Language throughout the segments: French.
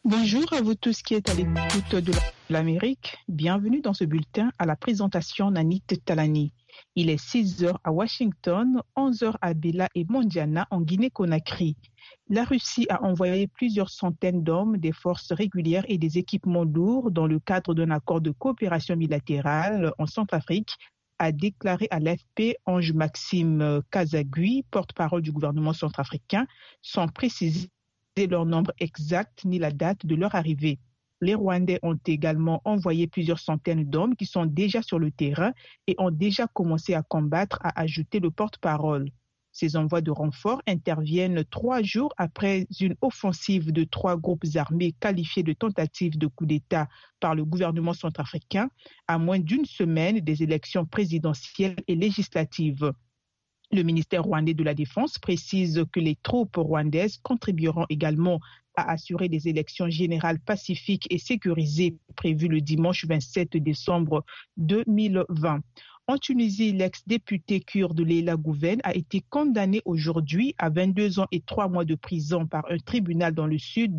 Bonjour à vous tous qui êtes à l'écoute de l'Amérique. Bienvenue dans ce bulletin à la présentation Nanit Talani. Il est 6 heures à Washington, 11 heures à Bela et Mondiana en Guinée-Conakry. La Russie a envoyé plusieurs centaines d'hommes, des forces régulières et des équipements lourds dans le cadre d'un accord de coopération bilatérale en Centrafrique, a déclaré à l'AFP Ange-Maxime Kazagui, porte-parole du gouvernement centrafricain, sans préciser leur nombre exact ni la date de leur arrivée. Les Rwandais ont également envoyé plusieurs centaines d'hommes qui sont déjà sur le terrain et ont déjà commencé à combattre, a ajouté le porte-parole. Ces envois de renforts interviennent 3 jours après une offensive de 3 groupes armés qualifiés de tentative de coup d'État par le gouvernement centrafricain à moins d'une semaine des élections présidentielles et législatives. Le ministère rwandais de la Défense précise que les troupes rwandaises contribueront également à assurer des élections générales pacifiques et sécurisées prévues le dimanche 27 décembre 2020. En Tunisie, l'ex-député kurde Leila Gouven a été condamnée aujourd'hui à 22 ans et 3 mois de prison par un tribunal dans le sud-est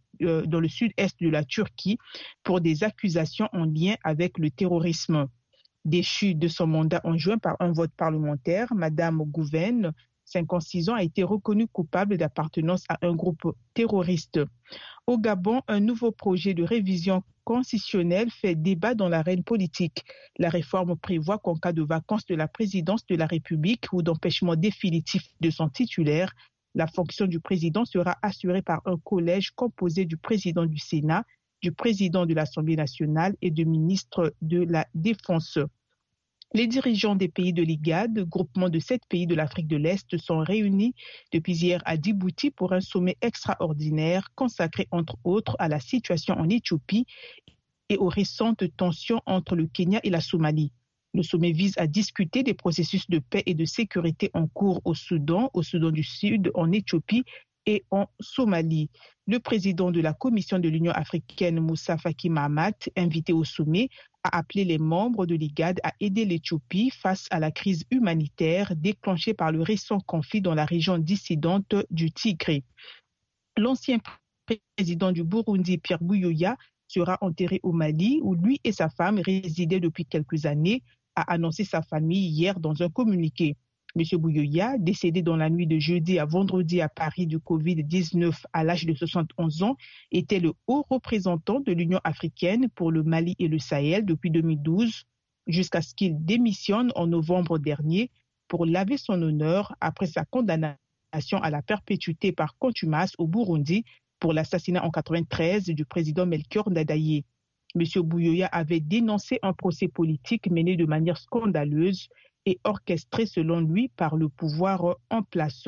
de la Turquie pour des accusations en lien avec le terrorisme. Déchue de son mandat en juin par un vote parlementaire, Madame Gouven, 56 ans, a été reconnue coupable d'appartenance à un groupe terroriste. Au Gabon, un nouveau projet de révision constitutionnelle fait débat dans l'arène politique. La réforme prévoit qu'en cas de vacance de la présidence de la République ou d'empêchement définitif de son titulaire, la fonction du président sera assurée par un collège composé du président du Sénat, du président de l'Assemblée nationale et du ministre de la Défense. Les dirigeants des pays de l'IGAD, groupement de 7 pays de l'Afrique de l'Est, sont réunis depuis hier à Djibouti pour un sommet extraordinaire consacré entre autres à la situation en Éthiopie et aux récentes tensions entre le Kenya et la Somalie. Le sommet vise à discuter des processus de paix et de sécurité en cours au Soudan du Sud, en Éthiopie et en Somalie. Le président de la Commission de l'Union africaine, Moussa Faki Mahamat, invité au sommet, a appelé les membres de l'IGAD à aider l'Éthiopie face à la crise humanitaire déclenchée par le récent conflit dans la région dissidente du Tigré. L'ancien président du Burundi, Pierre Buyoya, sera enterré au Mali, où lui et sa femme résidaient depuis quelques années, a annoncé sa famille hier dans un communiqué. M. Buyoya, décédé dans la nuit de jeudi à vendredi à Paris du Covid-19 à l'âge de 71 ans, était le haut représentant de l'Union africaine pour le Mali et le Sahel depuis 2012, jusqu'à ce qu'il démissionne en novembre dernier pour laver son honneur après sa condamnation à la perpétuité par contumace au Burundi pour l'assassinat en 1993 du président Melchior Ndadaye. M. Buyoya avait dénoncé un procès politique mené de manière scandaleuse et orchestré selon lui par le pouvoir en place.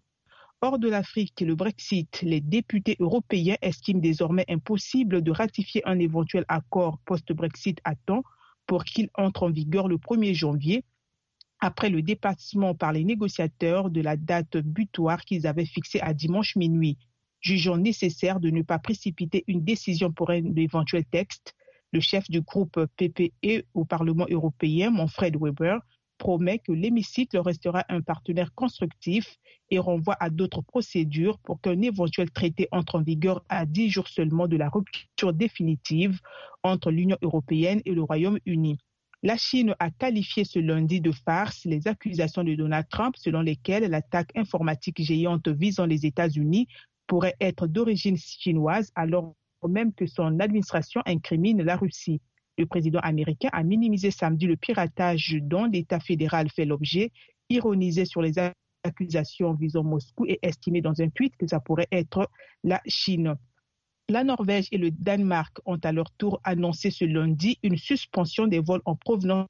Hors de l'Afrique, le Brexit, les députés européens estiment désormais impossible de ratifier un éventuel accord post-Brexit à temps pour qu'il entre en vigueur le 1er janvier, après le dépassement par les négociateurs de la date butoir qu'ils avaient fixée à dimanche minuit. Jugeant nécessaire de ne pas précipiter une décision pour un éventuel texte, le chef du groupe PPE au Parlement européen, Manfred Weber, promet que l'hémicycle restera un partenaire constructif et renvoie à d'autres procédures pour qu'un éventuel traité entre en vigueur à 10 jours seulement de la rupture définitive entre l'Union européenne et le Royaume-Uni. La Chine a qualifié ce lundi de farce les accusations de Donald Trump selon lesquelles l'attaque informatique géante visant les États-Unis pourrait être d'origine chinoise alors même que son administration incrimine la Russie. Le président américain a minimisé samedi le piratage dont l'État fédéral fait l'objet, ironisé sur les accusations visant Moscou et estimé dans un tweet que ça pourrait être la Chine. La Norvège et le Danemark ont à leur tour annoncé ce lundi une suspension des vols en provenance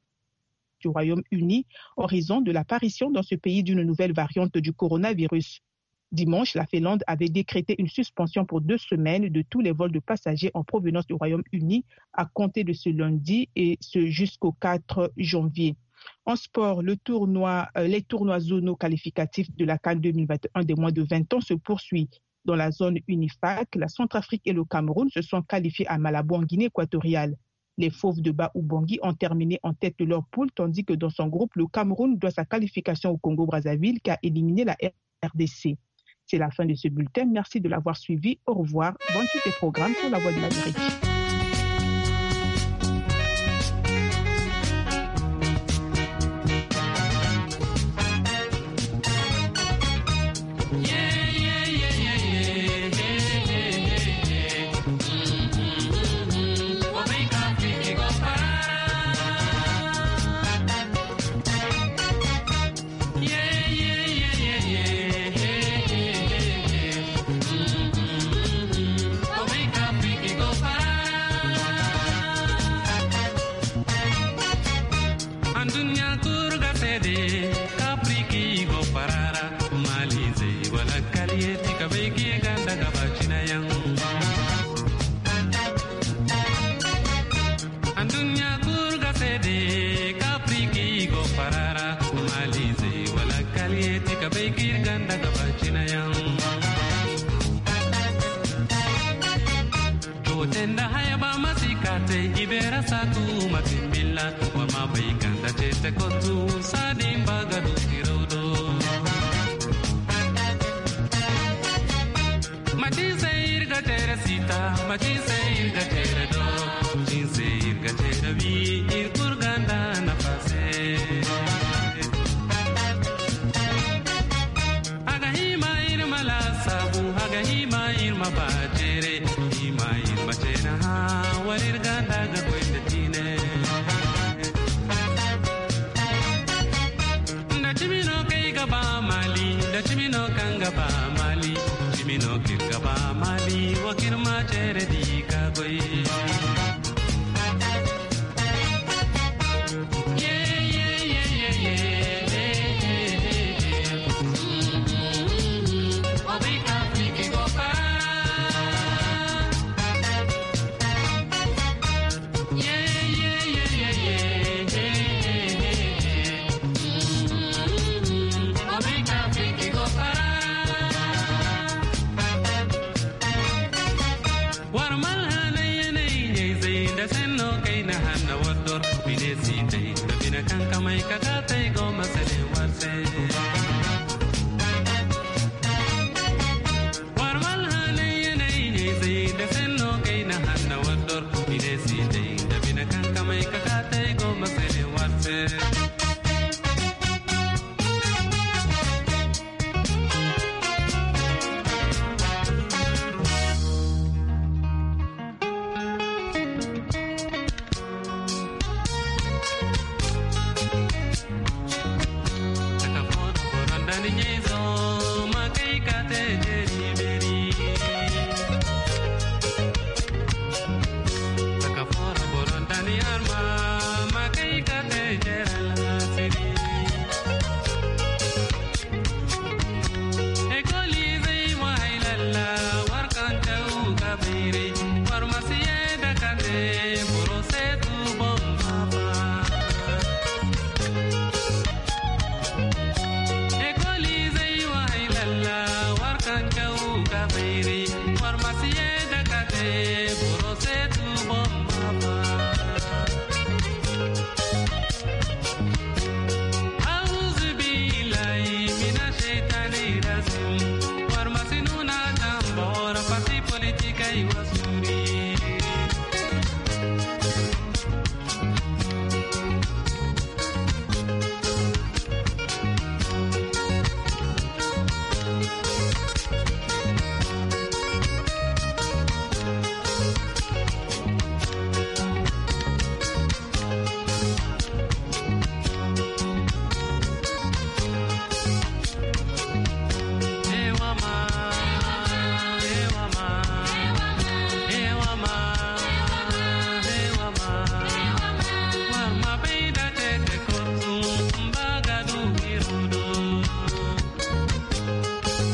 du Royaume-Uni en raison de l'apparition dans ce pays d'une nouvelle variante du coronavirus. Dimanche, la Finlande avait décrété une suspension pour 2 semaines de tous les vols de passagers en provenance du Royaume-Uni à compter de ce lundi et ce jusqu'au 4 janvier. En sport, les tournois zonaux qualificatifs de la CAN 2021 des moins de 20 ans se poursuivent. Dans la zone UNIFAC, la Centrafrique et le Cameroun se sont qualifiés à Malabo en Guinée équatoriale. Les Fauves de Bangui ont terminé en tête de leur poule, tandis que dans son groupe, le Cameroun doit sa qualification au Congo-Brazzaville qui a éliminé la RDC. C'est la fin de ce bulletin. Merci de l'avoir suivi. Au revoir. Bonne suite des programmes sur la Voix de l'Amérique.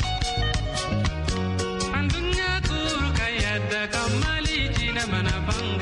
Mana bang